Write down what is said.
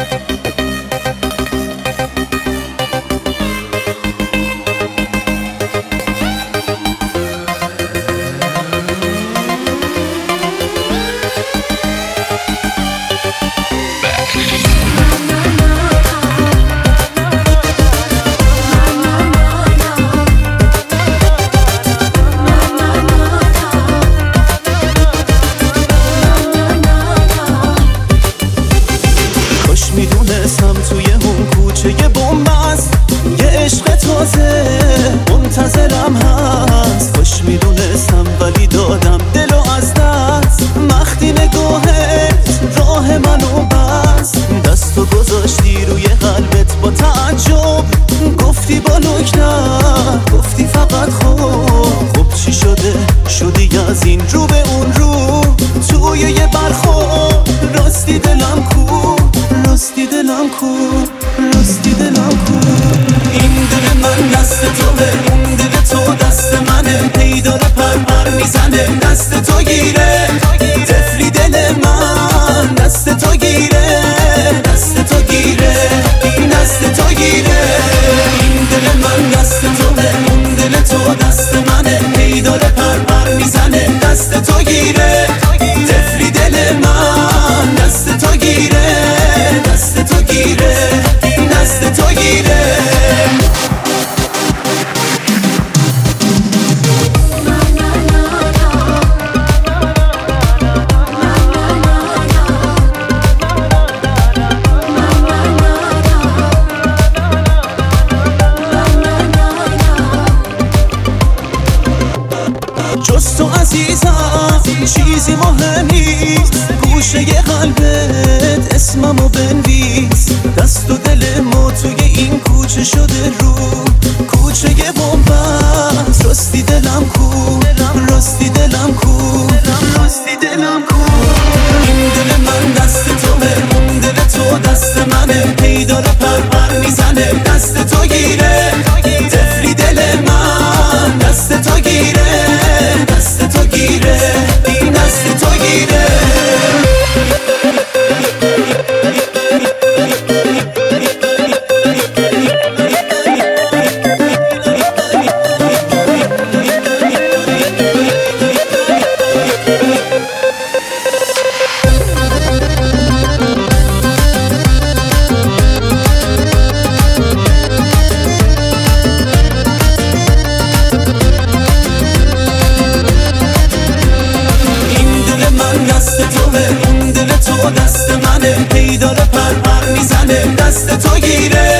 میدونستم توی اون کوچه یه بومبست، یه عشق تازه منتظرم هست. خوش میدونستم ولی دادم دلو از دست. وقتی نگاهت راه منو بست، دستو گذاشتی روی قلبت با تعجب. گفتی با لکنت، گفتی فقط خب چی شده شدی از این رو به اون رو. توی یه برخورد راستی دلم کو، راستی دلم کو، راستی دلم کو. این دل من دست توه، اون دل تو دست منه. هی داره پر میزنه، دست تو گیره تفلی دل من. دست تو گیره، دست تو گیره، این دست تو گیره. این دل من دست توه، اون دل تو دست منه. هی داره پر میزنه، دست تو گیره تفلی دل من. دست تو گیره، دست تو گیره، این دست تو گیره. جز تو عزیزم چیزی مهم نیست. گوشه قلبت اسممو بنویس. دست و دل ما توی این کوچه شده رو. کوچه بومبست، راستی دلم کو، راستی دلم کو، راستی دلم کو. این دل من دست توه، اون دل تو دست منه. هی داره پر میزنه، دست تو گیره تفلی دل من. دست تو گیره، دست تو گیره، این دست تو گیره. دست توه، اون دل تو دست منه. هی داره پر میزنه، دست تو گیره